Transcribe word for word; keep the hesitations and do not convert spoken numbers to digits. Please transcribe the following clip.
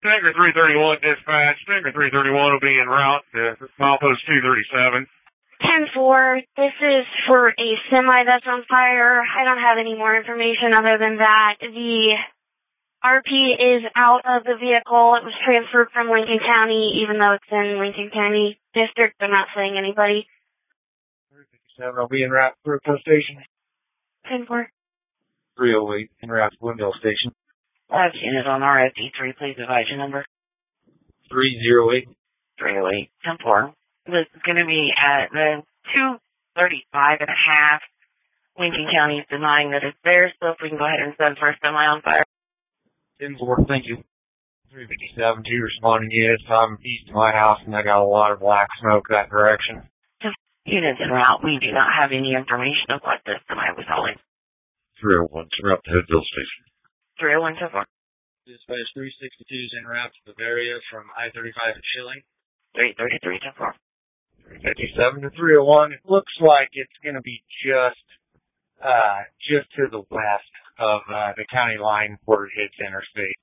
Stringer three thirty-one dispatch. Stringer three thirty-one will be en route to milepost two thirty-seven. ten four, this is for a semi that's on fire. I don't have any more information other than that. The R P is out of the vehicle. It was transferred from Lincoln County, even though it's in Lincoln County District. They're not saying anybody. three fifty-seven will be en route to Brookville Station. ten four. three oh eight en route to Bloomdale Station. Last unit on R F D three, please advise your number. three oh eight. three oh eight, ten four. This is going to be at the two thirty-five and a half. Lincoln County is denying that it's there, so if we can go ahead and send for a semi on fire. ten four, thank you. three fifty-seven, two responding units. I'm east of my house, and I got a lot of black smoke that direction. Units en route. We do not have any information of what this semi was hauling. three oh one, en route to Hoodville Station. three oh one, ten four. Dispatch three sixty-two is en route to Bavaria from I thirty-five at Schilling. three thirty-three, ten four. three fifty-seven to three oh one. It looks like it's going to be just, uh, just to the west of, uh, the county line where it hits interstate.